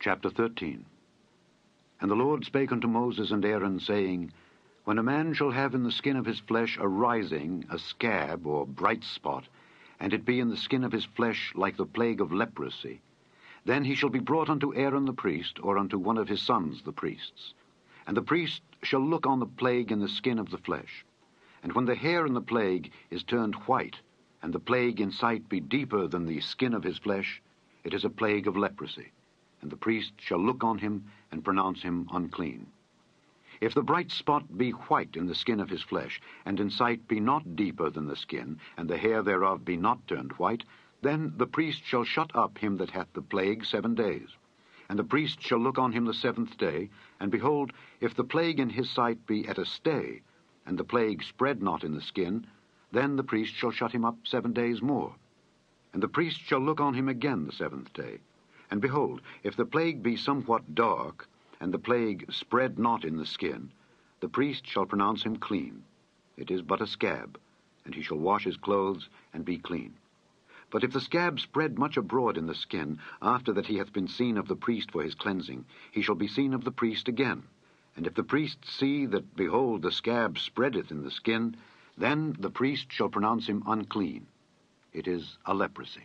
Chapter 13. And the Lord spake unto Moses and Aaron, saying, When a man shall have in the skin of his flesh a rising, a scab, or bright spot, and it be in the skin of his flesh like the plague of leprosy, then he shall be brought unto Aaron the priest, or unto one of his sons the priests. And the priest shall look on the plague in the skin of the flesh. And when the hair in the plague is turned white, and the plague in sight be deeper than the skin of his flesh, it is a plague of leprosy. And the priest shall look on him, and pronounce him unclean. If the bright spot be white in the skin of his flesh, and in sight be not deeper than the skin, and the hair thereof be not turned white, then the priest shall shut up him that hath the plague 7 days. And the priest shall look on him the 7th day, and behold, if the plague in his sight be at a stay, and the plague spread not in the skin, then the priest shall shut him up 7 days more. And the priest shall look on him again the 7th day. And behold, if the plague be somewhat dark, and the plague spread not in the skin, the priest shall pronounce him clean. It is but a scab, and he shall wash his clothes, and be clean. But if the scab spread much abroad in the skin, after that he hath been seen of the priest for his cleansing, he shall be seen of the priest again. And if the priest see that, behold, the scab spreadeth in the skin, then the priest shall pronounce him unclean. It is a leprosy.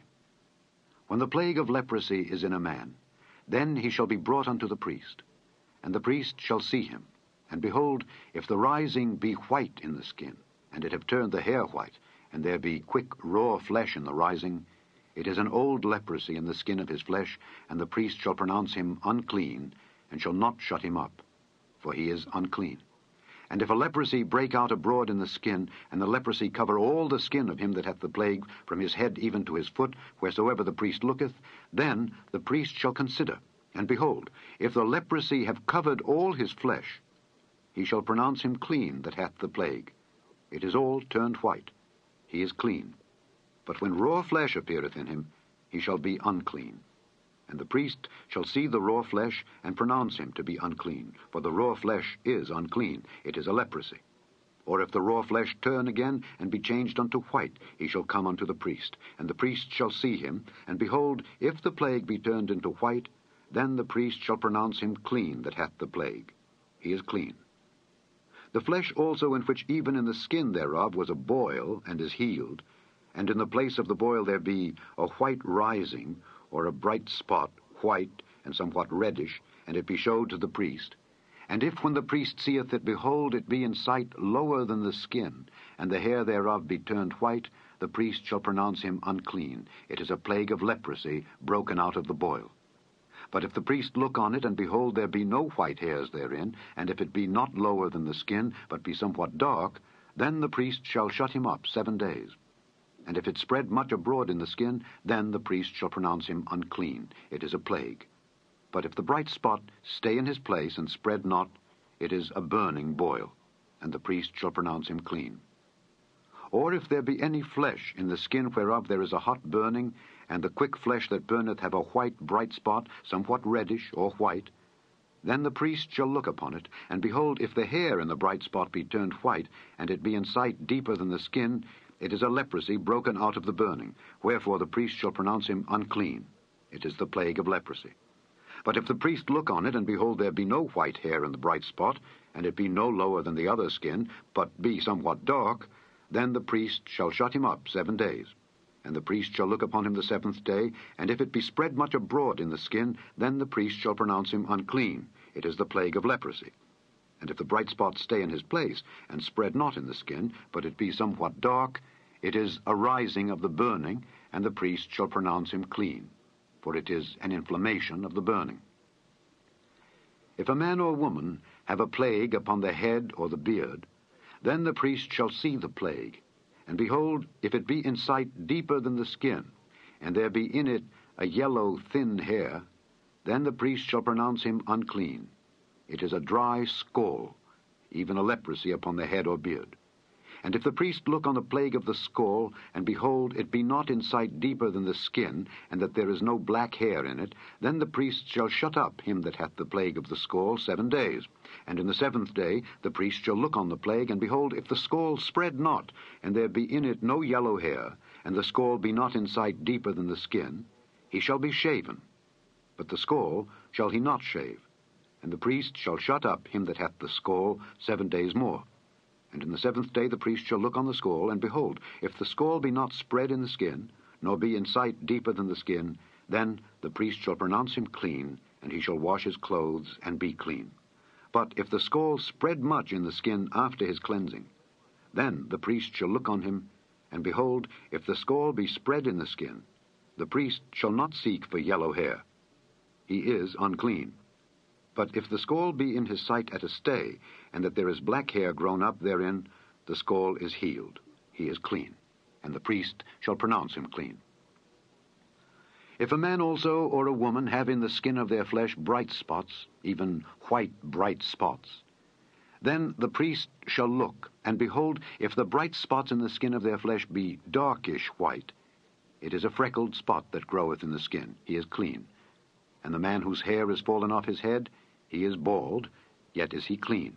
When the plague of leprosy is in a man, then he shall be brought unto the priest. And the priest shall see him. And behold, if the rising be white in the skin, and it have turned the hair white, and there be quick raw flesh in the rising, it is an old leprosy in the skin of his flesh, and the priest shall pronounce him unclean, and shall not shut him up, for he is unclean. And if a leprosy break out abroad in the skin, and the leprosy cover all the skin of him that hath the plague, from his head even to his foot, wheresoever the priest looketh, then the priest shall consider. And behold, if the leprosy have covered all his flesh, he shall pronounce him clean that hath the plague. It is all turned white. He is clean. But when raw flesh appeareth in him, he shall be unclean. And the priest shall see the raw flesh, and pronounce him to be unclean. For the raw flesh is unclean. It is a leprosy. Or if the raw flesh turn again, and be changed unto white, he shall come unto the priest. And the priest shall see him. And behold, if the plague be turned into white, then the priest shall pronounce him clean that hath the plague. He is clean. The flesh also in which even in the skin thereof was a boil, and is healed, and in the place of the boil there be a white rising, or a bright spot, white and somewhat reddish, and it be showed to the priest. And if when the priest seeth it, behold, it be in sight lower than the skin, and the hair thereof be turned white, the priest shall pronounce him unclean. It is a plague of leprosy broken out of the boil. But if the priest look on it, and behold, there be no white hairs therein, and if it be not lower than the skin, but be somewhat dark, then the priest shall shut him up 7 days. And if it spread much abroad in the skin, then the priest shall pronounce him unclean. It is a plague. But if the bright spot stay in his place, and spread not, it is a burning boil, and the priest shall pronounce him clean. Or if there be any flesh in the skin whereof there is a hot burning, and the quick flesh that burneth have a white bright spot, somewhat reddish or white, then the priest shall look upon it, and behold, if the hair in the bright spot be turned white, and it be in sight deeper than the skin, it is a leprosy broken out of the burning, wherefore the priest shall pronounce him unclean. It is the plague of leprosy. But if the priest look on it, and behold, there be no white hair in the bright spot, and it be no lower than the other skin, but be somewhat dark, then the priest shall shut him up 7 days. And the priest shall look upon him the 7th day, and if it be spread much abroad in the skin, then the priest shall pronounce him unclean. It is the plague of leprosy. And if the bright spot stay in his place, and spread not in the skin, but it be somewhat dark, it is a rising of the burning, and the priest shall pronounce him clean, for it is an inflammation of the burning. If a man or woman have a plague upon the head or the beard, then the priest shall see the plague. And behold, if it be in sight deeper than the skin, and there be in it a yellow thin hair, then the priest shall pronounce him unclean. It is a dry scall, even a leprosy upon the head or beard. And if the priest look on the plague of the scall, and behold, it be not in sight deeper than the skin, and that there is no black hair in it, then the priest shall shut up him that hath the plague of the scall 7 days. And in the 7th day the priest shall look on the plague, and behold, if the scall spread not, and there be in it no yellow hair, and the scall be not in sight deeper than the skin, he shall be shaven. But the scall shall he not shave. And the priest shall shut up him that hath the scall 7 days more. And in the 7th day the priest shall look on the scall, and behold, if the scall be not spread in the skin, nor be in sight deeper than the skin, then the priest shall pronounce him clean, and he shall wash his clothes, and be clean. But if the scall spread much in the skin after his cleansing, then the priest shall look on him, and behold, if the scall be spread in the skin, the priest shall not seek for yellow hair. He is unclean. But if the scall be in his sight at a stay, and that there is black hair grown up therein, the scall is healed. He is clean, and the priest shall pronounce him clean. If a man also or a woman have in the skin of their flesh bright spots, even white bright spots, then the priest shall look, and behold, if the bright spots in the skin of their flesh be darkish white, it is a freckled spot that groweth in the skin. He is clean. And the man whose hair is fallen off his head, he is bald, yet is he clean.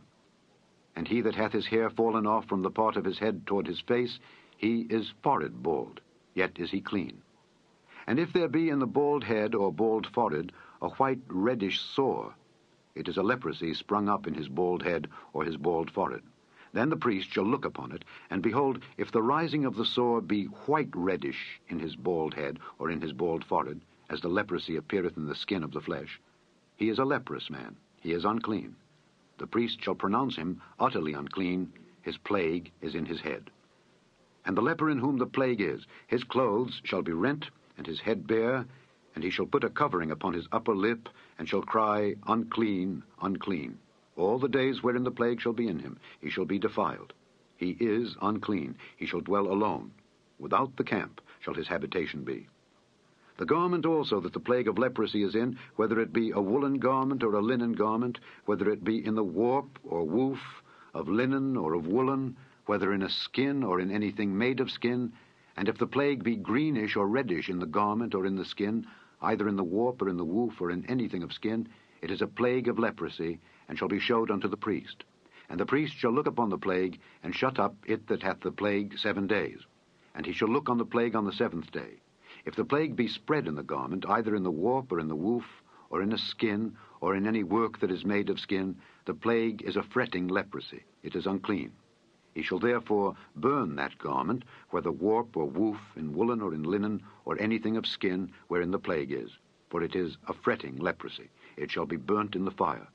And he that hath his hair fallen off from the part of his head toward his face, he is forehead bald, yet is he clean. And if there be in the bald head or bald forehead a white reddish sore, it is a leprosy sprung up in his bald head or his bald forehead. Then the priest shall look upon it, and behold, if the rising of the sore be white reddish in his bald head or in his bald forehead, as the leprosy appeareth in the skin of the flesh, he is a leprous man, he is unclean. The priest shall pronounce him utterly unclean, his plague is in his head. And the leper in whom the plague is, his clothes shall be rent, and his head bare, and he shall put a covering upon his upper lip, and shall cry, Unclean, unclean. All the days wherein the plague shall be in him, he shall be defiled. He is unclean, he shall dwell alone. Without the camp shall his habitation be. The garment also that the plague of leprosy is in, whether it be a woolen garment or a linen garment, whether it be in the warp or woof, of linen or of woolen, whether in a skin or in anything made of skin, and if the plague be greenish or reddish in the garment or in the skin, either in the warp or in the woof or in anything of skin, it is a plague of leprosy, and shall be showed unto the priest. And the priest shall look upon the plague, and shut up it that hath the plague 7 days. And he shall look on the plague on the 7th day. If the plague be spread in the garment, either in the warp or in the woof, or in a skin, or in any work that is made of skin, the plague is a fretting leprosy. It is unclean. He shall therefore burn that garment, whether warp or woof, in woolen or in linen, or anything of skin wherein the plague is, for it is a fretting leprosy. It shall be burnt in the fire.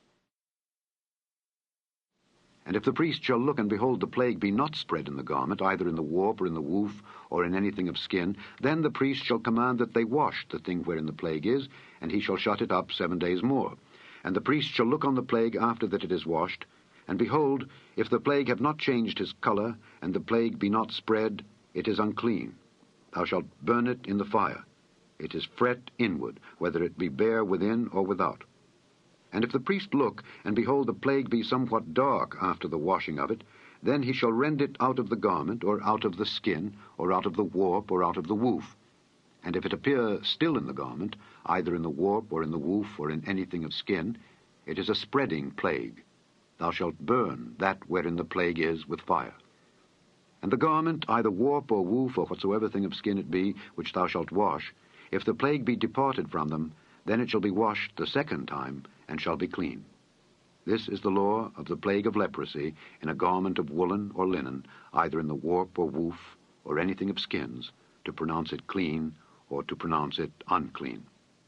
And if the priest shall look, and behold, the plague be not spread in the garment, either in the warp or in the woof, or in anything of skin, then the priest shall command that they wash the thing wherein the plague is, and he shall shut it up 7 days more. And the priest shall look on the plague after that it is washed, and behold, if the plague have not changed his colour, and the plague be not spread, it is unclean. Thou shalt burn it in the fire. It is fret inward, whether it be bare within or without. And if the priest look, and behold, the plague be somewhat dark after the washing of it, then he shall rend it out of the garment, or out of the skin, or out of the warp, or out of the woof. And if it appear still in the garment, either in the warp, or in the woof, or in anything of skin, it is a spreading plague. Thou shalt burn that wherein the plague is with fire. And the garment, either warp or woof, or whatsoever thing of skin it be, which thou shalt wash, if the plague be departed from them, then it shall be washed the 2nd time, and shall be clean. This is the law of the plague of leprosy in a garment of woolen or linen, either in the warp or woof, or anything of skins, to pronounce it clean, or to pronounce it unclean.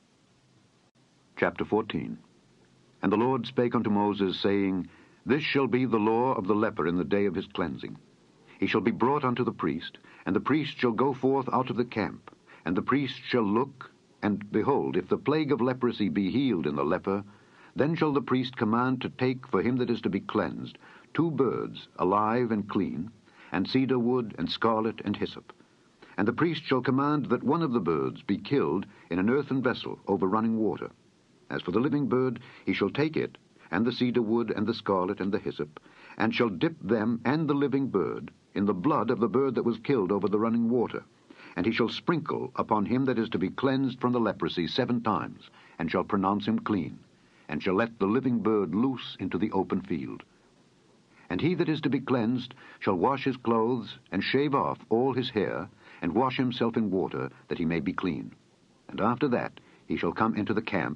Chapter 14. And the Lord spake unto Moses, saying, This shall be the law of the leper in the day of his cleansing. He shall be brought unto the priest, and the priest shall go forth out of the camp, and the priest shall look, and behold, if the plague of leprosy be healed in the leper, then shall the priest command to take for him that is to be cleansed 2 birds, alive and clean, and cedar wood, and scarlet, and hyssop. And the priest shall command that one of the birds be killed in an earthen vessel over running water. As for the living bird, he shall take it, and the cedar wood, and the scarlet, and the hyssop, and shall dip them and the living bird in the blood of the bird that was killed over the running water. And he shall sprinkle upon him that is to be cleansed from the leprosy 7 times, and shall pronounce him clean, and shall let the living bird loose into the open field. And he that is to be cleansed shall wash his clothes, and shave off all his hair, and wash himself in water, that he may be clean. And after that he shall come into the camp,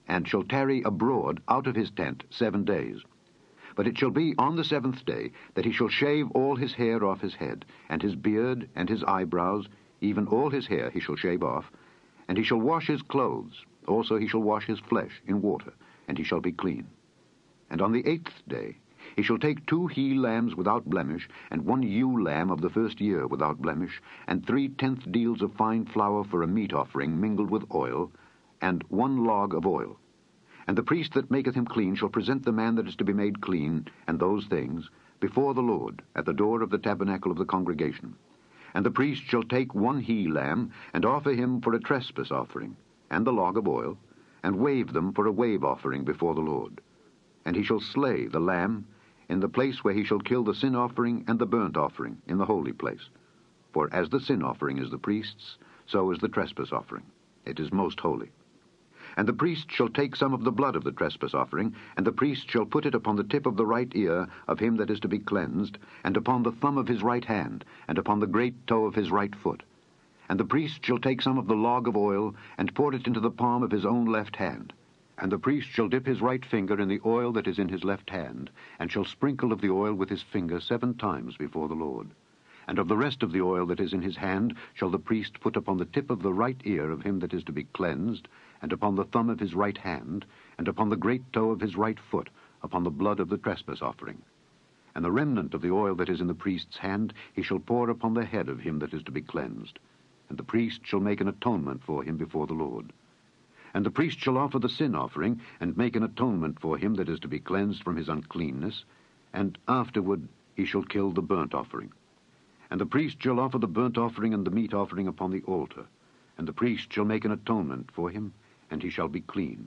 and shall tarry abroad out of his tent 7 days. But it shall be on the 7th day that he shall shave all his hair off his head, and his beard, and his eyebrows, even all his hair he shall shave off, and he shall wash his clothes, also he shall wash his flesh in water, and he shall be clean. And on the 8th day he shall take 2 he-lambs without blemish, and 1 ewe-lamb of the first year without blemish, and 3/10 deals of fine flour for a meat offering mingled with oil, and 1 log of oil. And the priest that maketh him clean shall present the man that is to be made clean, and those things, before the Lord, at the door of the tabernacle of the congregation. And the priest shall take 1 he-lamb, and offer him for a trespass offering, and the log of oil, and wave them for a wave offering before the Lord. And he shall slay the lamb in the place where he shall kill the sin offering and the burnt offering in the holy place. For as the sin offering is the priest's, so is the trespass offering. It is most holy. And the priest shall take some of the blood of the trespass offering, and the priest shall put it upon the tip of the right ear of him that is to be cleansed, and upon the thumb of his right hand, and upon the great toe of his right foot. And the priest shall take some of the log of oil, and pour it into the palm of his own left hand. And the priest shall dip his right finger in the oil that is in his left hand, and shall sprinkle of the oil with his finger 7 times before the Lord. And of the rest of the oil that is in his hand shall the priest put upon the tip of the right ear of him that is to be cleansed, and upon the thumb of his right hand, and upon the great toe of his right foot, upon the blood of the trespass offering. And the remnant of the oil that is in the priest's hand he shall pour upon the head of him that is to be cleansed. And the priest shall make an atonement for him before the Lord. And the priest shall offer the sin offering, and make an atonement for him that is to be cleansed from his uncleanness, and afterward he shall kill the burnt offering. And the priest shall offer the burnt offering and the meat offering upon the altar, and the priest shall make an atonement for him, and he shall be clean.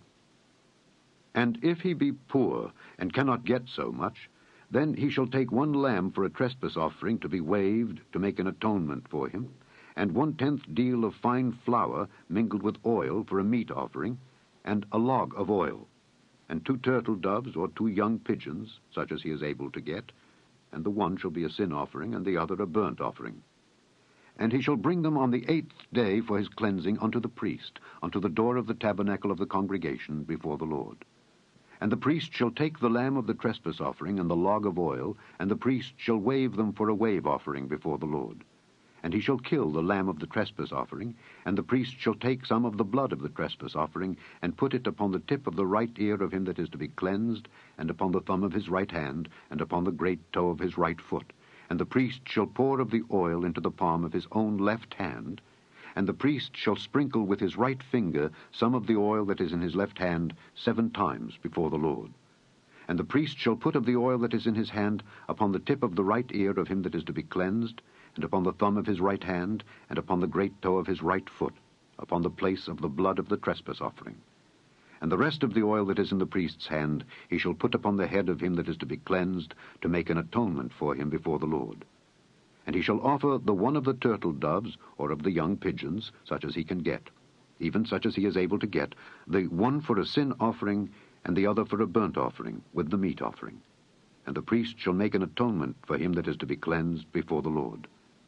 And if he be poor, and cannot get so much, then he shall take 1 lamb for a trespass offering to be waved, to make an atonement for him, and 1/10 deal of fine flour mingled with oil for a meat offering, and a log of oil, and 2 turtle doves or 2 young pigeons, such as he is able to get, and the one shall be a sin offering, and the other a burnt offering. And he shall bring them on the 8th day for his cleansing unto the priest, unto the door of the tabernacle of the congregation before the Lord. And the priest shall take the lamb of the trespass offering and the log of oil, and the priest shall wave them for a wave offering before the Lord. And he shall kill the lamb of the trespass offering, and the priest shall take some of the blood of the trespass offering, and put it upon the tip of the right ear of him that is to be cleansed, and upon the thumb of his right hand, and upon the great toe of his right foot. And the priest shall pour of the oil into the palm of his own left hand, and the priest shall sprinkle with his right finger some of the oil that is in his left hand 7 times before the Lord. And the priest shall put of the oil that is in his hand upon the tip of the right ear of him that is to be cleansed, and upon the thumb of his right hand, and upon the great toe of his right foot, upon the place of the blood of the trespass offering. And the rest of the oil that is in the priest's hand he shall put upon the head of him that is to be cleansed, to make an atonement for him before the Lord. And he shall offer the one of the turtle doves, or of the young pigeons, such as he can get, even such as he is able to get, the one for a sin offering, and the other for a burnt offering, with the meat offering. And the priest shall make an atonement for him that is to be cleansed before the Lord.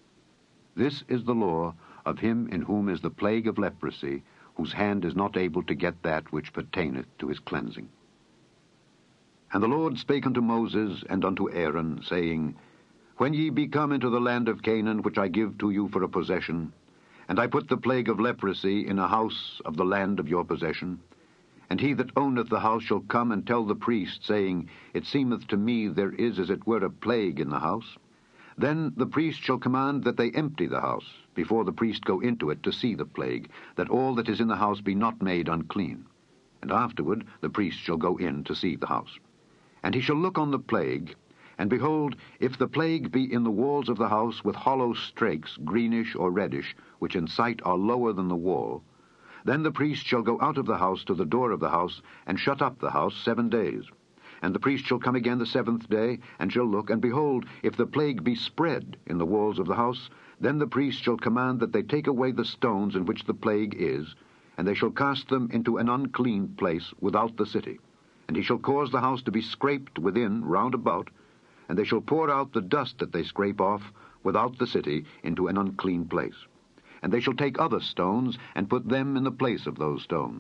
This is the law of him in whom is the plague of leprosy, whose hand is not able to get that which pertaineth to his cleansing. And the Lord spake unto Moses and unto Aaron, saying, When ye be come into the land of Canaan, which I give to you for a possession, and I put the plague of leprosy in a house of the land of your possession, and he that owneth the house shall come and tell the priest, saying, It seemeth to me there is as it were a plague in the house, then the priest shall command that they empty the house, before the priest go into it to see the plague, that all that is in the house be not made unclean. And afterward the priest shall go in to see the house. And he shall look on the plague, and behold, if the plague be in the walls of the house with hollow strakes, greenish or reddish, which in sight are lower than the wall, then the priest shall go out of the house to the door of the house, and shut up the house 7 days. And the priest shall come again the 7th day, and shall look, and behold, if the plague be spread in the walls of the house, then the priest shall command that they take away the stones in which the plague is, and they shall cast them into an unclean place without the city. And he shall cause the house to be scraped within round about, and they shall pour out the dust that they scrape off without the city into an unclean place. And they shall take other stones, and put them in the place of those stones.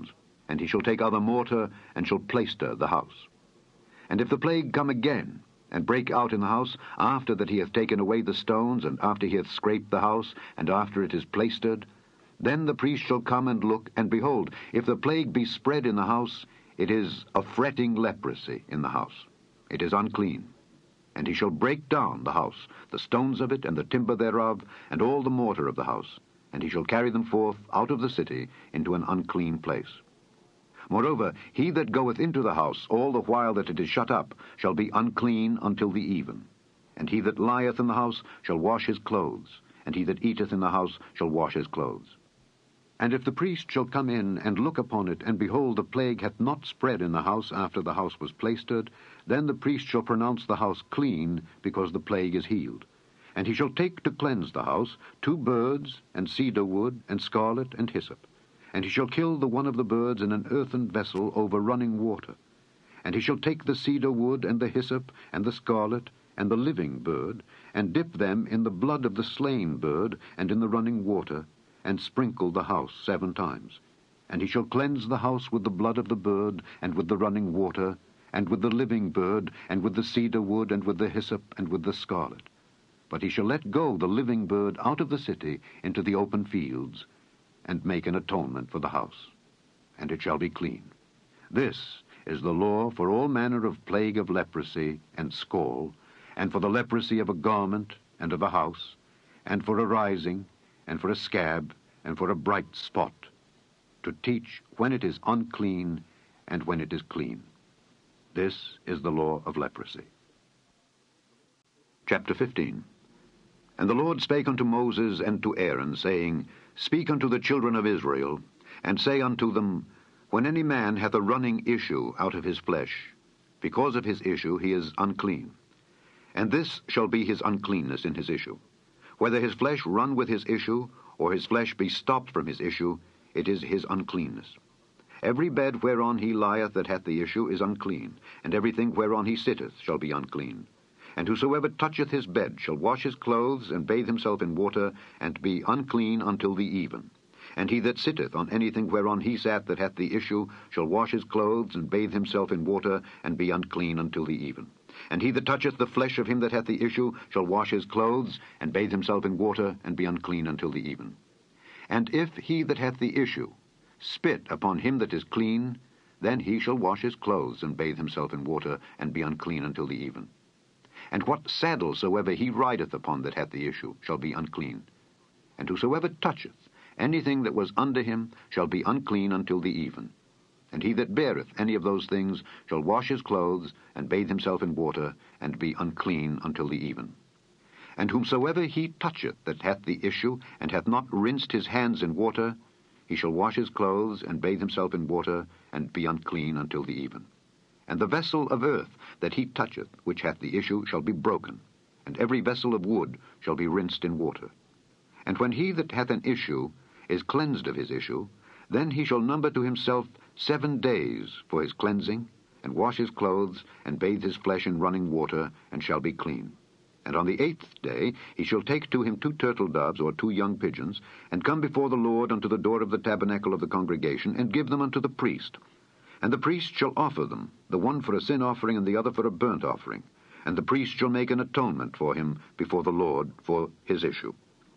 and he shall take other mortar, and shall plaister the house. And if the plague come again, and break out in the house, after that he hath taken away the stones, and after he hath scraped the house, and after it is plaistered, then the priest shall come and look, and behold, if the plague be spread in the house, it is a fretting leprosy in the house. It is unclean. And he shall break down the house, the stones of it, and the timber thereof, and all the mortar of the house, and he shall carry them forth out of the city into an unclean place. Moreover, he that goeth into the house all the while that it is shut up shall be unclean until the even. And he that lieth in the house shall wash his clothes, and he that eateth in the house shall wash his clothes. And if the priest shall come in and look upon it, and behold, the plague hath not spread in the house after the house was plaistered, then the priest shall pronounce the house clean, because the plague is healed. And he shall take to cleanse the house 2 birds, and cedar wood, and scarlet, and hyssop. And he shall kill the one of the birds in an earthen vessel over running water. And he shall take the cedar wood, and the hyssop, and the scarlet, and the living bird, and dip them in the blood of the slain bird, and in the running water, and sprinkle the house 7 times. And he shall cleanse the house with the blood of the bird, and with the running water, and with the living bird, and with the cedar wood, and with the hyssop, and with the scarlet. But he shall let go the living bird out of the city into the open fields, and make an atonement for the house, and it shall be clean. This is the law for all manner of plague of leprosy and scall, and for the leprosy of a garment and of a house, and for a rising, and for a scab, and for a bright spot, to teach when it is unclean and when it is clean. This is the law of leprosy. Chapter 15. And the Lord spake unto Moses and to Aaron, saying, Speak unto the children of Israel, and say unto them, When any man hath a running issue out of his flesh, because of his issue he is unclean. And this shall be his uncleanness in his issue. Whether his flesh run with his issue, or his flesh be stopped from his issue, it is his uncleanness. Every bed whereon he lieth that hath the issue is unclean, and everything whereon he sitteth shall be unclean. And whosoever toucheth his bed shall wash his clothes, and bathe himself in water, and be unclean until the even. And he that sitteth on anything whereon he sat that hath the issue shall wash his clothes, and bathe himself in water, and be unclean until the even. And he that toucheth the flesh of him that hath the issue shall wash his clothes, and bathe himself in water, and be unclean until the even. And if he that hath the issue spit upon him that is clean, then he shall wash his clothes, and bathe himself in water, and be unclean until the even. And what saddle soever he rideth upon that hath the issue shall be unclean. And whosoever toucheth anything that was under him shall be unclean until the even. And he that beareth any of those things shall wash his clothes, and bathe himself in water, and be unclean until the even. And whomsoever he toucheth that hath the issue, and hath not rinsed his hands in water, he shall wash his clothes, and bathe himself in water, and be unclean until the even. And the vessel of earth that he toucheth, which hath the issue, shall be broken, and every vessel of wood shall be rinsed in water. And when he that hath an issue is cleansed of his issue, then he shall number to himself 7 days for his cleansing, and wash his clothes, and bathe his flesh in running water, and shall be clean. And on the 8th day he shall take to him 2 turtle doves, or 2 young pigeons, and come before the Lord unto the door of the tabernacle of the congregation, and give them unto the priest. And the priest shall offer them, the one for a sin offering, and the other for a burnt offering. And the priest shall make an atonement for him before the Lord for his issue.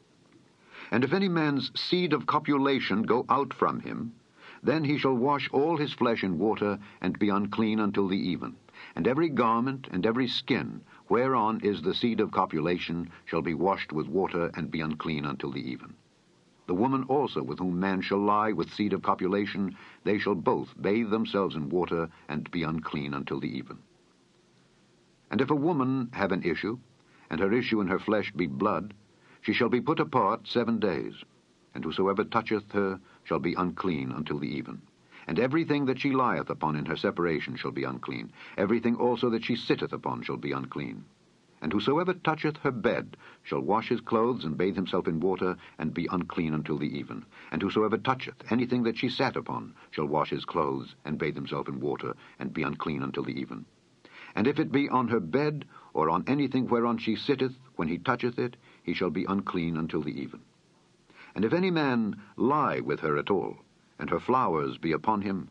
And if any man's seed of copulation go out from him, then he shall wash all his flesh in water, and be unclean until the even. And every garment and every skin, whereon is the seed of copulation, shall be washed with water, and be unclean until the even. The woman also with whom man shall lie with seed of copulation, they shall both bathe themselves in water, and be unclean until the even. And if a woman have an issue, and her issue in her flesh be blood, she shall be put apart 7 days, and whosoever toucheth her shall be unclean until the even. And everything that she lieth upon in her separation shall be unclean. Everything also that she sitteth upon shall be unclean. And whosoever toucheth her bed shall wash his clothes, and bathe himself in water, and be unclean until the even. And whosoever toucheth anything that she sat upon shall wash his clothes, and bathe himself in water, and be unclean until the even. And if it be on her bed, or on anything whereon she sitteth, when he toucheth it, he shall be unclean until the even. And if any man lie with her at all, and her flowers be upon him,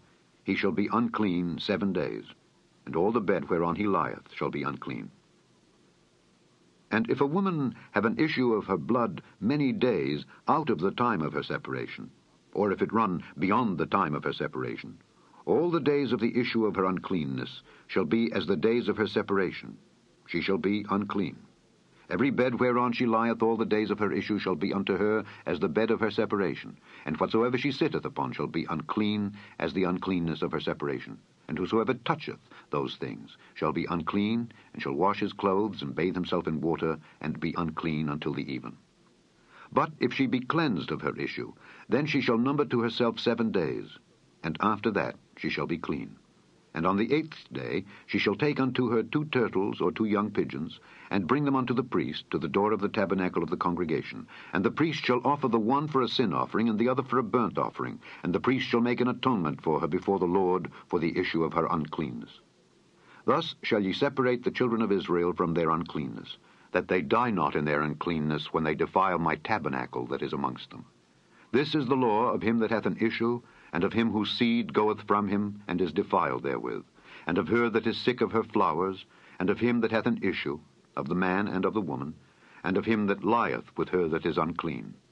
he shall be unclean 7 days, and all the bed whereon he lieth shall be unclean. And if a woman have an issue of her blood many days out of the time of her separation, or if it run beyond the time of her separation, all the days of the issue of her uncleanness shall be as the days of her separation. She shall be unclean. Every bed whereon she lieth all the days of her issue shall be unto her as the bed of her separation, and whatsoever she sitteth upon shall be unclean as the uncleanness of her separation. And whosoever toucheth those things shall be unclean, and shall wash his clothes, and bathe himself in water, and be unclean until the even. But if she be cleansed of her issue, then she shall number to herself 7 days, and after that she shall be clean. And on the 8th day she shall take unto her 2 turtles or 2 young pigeons, and bring them unto the priest to the door of the tabernacle of the congregation. And the priest shall offer the one for a sin offering, and the other for a burnt offering. And the priest shall make an atonement for her before the Lord for the issue of her uncleanness. Thus shall ye separate the children of Israel from their uncleanness, that they die not in their uncleanness when they defile my tabernacle that is amongst them. This is the law of him that hath an issue, and of him whose seed goeth from him, and is defiled therewith, and of her that is sick of her flowers, and of him that hath an issue, of the man and of the woman, and of him that lieth with her that is unclean.